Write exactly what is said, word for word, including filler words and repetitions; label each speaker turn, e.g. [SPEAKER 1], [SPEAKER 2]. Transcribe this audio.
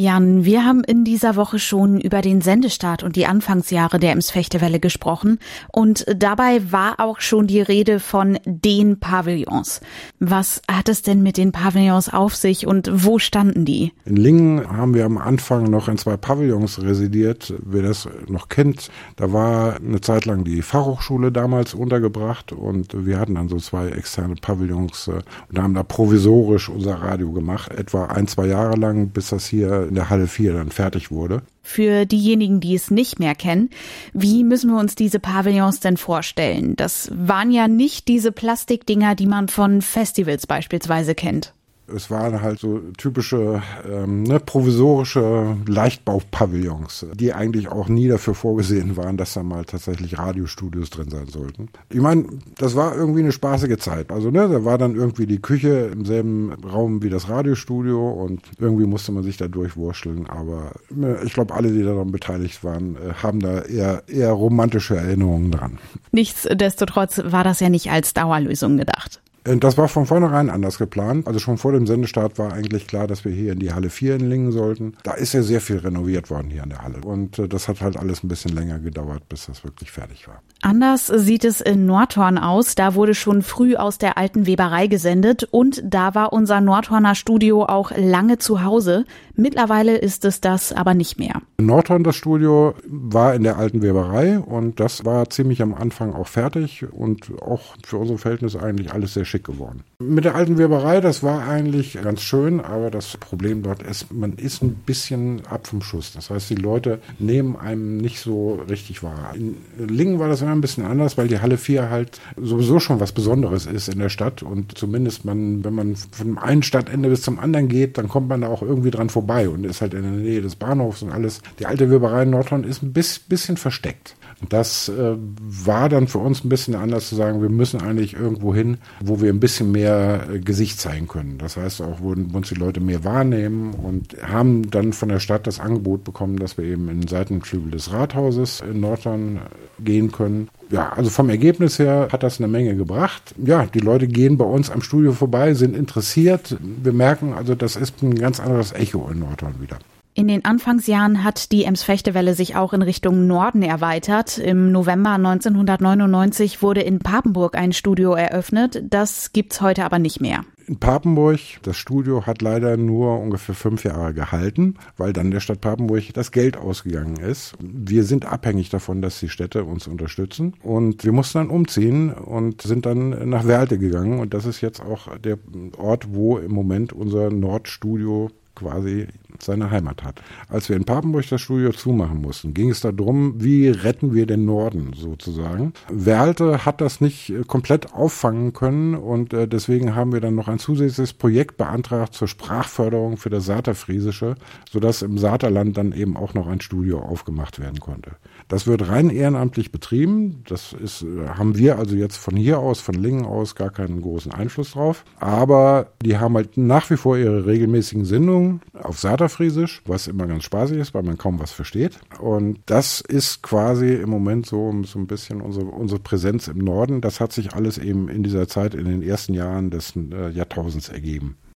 [SPEAKER 1] Jan, wir haben in dieser Woche schon über den Sendestart und die Anfangsjahre der Ems-Fechtewelle gesprochen und dabei war auch schon die Rede von den Pavillons. Was hat es denn mit den Pavillons auf sich und wo standen die?
[SPEAKER 2] In Lingen haben wir am Anfang noch in zwei Pavillons residiert, wer das noch kennt. Da war eine Zeit lang die Fachhochschule damals untergebracht und wir hatten dann so zwei externe Pavillons und haben da provisorisch unser Radio gemacht, etwa ein, zwei Jahre lang, bis das hier in der Halle vier dann fertig wurde.
[SPEAKER 1] Für diejenigen, die es nicht mehr kennen, wie müssen wir uns diese Pavillons denn vorstellen? Das waren ja nicht diese Plastikdinger, die man von Festivals beispielsweise kennt.
[SPEAKER 2] Es waren halt so typische ähm, ne, provisorische Leichtbaupavillons, die eigentlich auch nie dafür vorgesehen waren, dass da mal tatsächlich Radiostudios drin sein sollten. Ich meine, das war irgendwie eine spaßige Zeit. Also ne, da war dann irgendwie die Küche im selben Raum wie das Radiostudio und irgendwie musste man sich da durchwurschteln. Aber ne, ich glaube, alle, die daran beteiligt waren, äh, haben da eher, eher romantische Erinnerungen dran.
[SPEAKER 1] Nichtsdestotrotz war das ja nicht als Dauerlösung gedacht.
[SPEAKER 2] Das war von vornherein anders geplant. Also schon vor dem Sendestart war eigentlich klar, dass wir hier in die Halle vier in Lingen sollten. Da ist ja sehr viel renoviert worden hier in der Halle. Und äh, das hat halt alles ein bisschen länger gedauert, bis das wirklich fertig war.
[SPEAKER 1] Anders sieht es in Nordhorn aus. Da wurde schon früh aus der alten Weberei gesendet und da war unser Nordhorner Studio auch lange zu Hause. Mittlerweile ist es das aber nicht mehr.
[SPEAKER 2] In Nordhorn, das Studio, war in der alten Weberei und das war ziemlich am Anfang auch fertig und auch für unsere Verhältnisse eigentlich alles sehr schick geworden. Mit der alten Weberei, das war eigentlich ganz schön, aber das Problem dort ist, man ist ein bisschen ab vom Schuss. Das heißt, die Leute nehmen einem nicht so richtig wahr. In Lingen war das immer ein bisschen anders, weil die Halle vier halt sowieso schon was Besonderes ist in der Stadt und zumindest man, wenn man vom einen Stadtende bis zum anderen geht, dann kommt man da auch irgendwie dran vorbei und ist halt in der Nähe des Bahnhofs und alles. Die alte Weberei in Nordhorn ist ein bisschen versteckt. Und das äh, war dann für uns ein bisschen anders zu sagen, wir müssen eigentlich irgendwo hin, wo wir ein bisschen mehr äh, Gesicht zeigen können. Das heißt auch, wo, wo uns die Leute mehr wahrnehmen und haben dann von der Stadt das Angebot bekommen, dass wir eben in den Seitenflügel des Rathauses in Nordhorn gehen können. Ja, also vom Ergebnis her hat das eine Menge gebracht. Ja, die Leute gehen bei uns am Studio vorbei, sind interessiert. Wir merken also, das ist ein ganz anderes Echo in Nordhorn wieder.
[SPEAKER 1] In den Anfangsjahren hat die Ems-Fechtewelle sich auch in Richtung Norden erweitert. Im November neunzehnhundertneunundneunzig wurde in Papenburg ein Studio eröffnet. Das gibt's heute aber nicht mehr.
[SPEAKER 2] In Papenburg, das Studio hat leider nur ungefähr fünf Jahre gehalten, weil dann der Stadt Papenburg das Geld ausgegangen ist. Wir sind abhängig davon, dass die Städte uns unterstützen und wir mussten dann umziehen und sind dann nach Werlte gegangen und das ist jetzt auch der Ort, wo im Moment unser Nordstudio quasi seine Heimat hat. Als wir in Papenburg das Studio zumachen mussten, ging es darum, wie retten wir den Norden sozusagen. Werlte hat das nicht komplett auffangen können und äh, deswegen haben wir dann noch ein zusätzliches Projekt beantragt zur Sprachförderung für das Saterfriesische, sodass im Saterland dann eben auch noch ein Studio aufgemacht werden konnte. Das wird rein ehrenamtlich betrieben. Das ist, haben wir also jetzt von hier aus, von Lingen aus, gar keinen großen Einfluss drauf. Aber die haben halt nach wie vor ihre regelmäßigen Sendungen auf Saterfriesisch, was immer ganz spaßig ist, weil man kaum was versteht. Und das ist quasi im Moment so, so ein bisschen unsere, unsere Präsenz im Norden. Das hat sich alles eben in dieser Zeit, in den ersten Jahren des äh, Jahrtausends ergeben.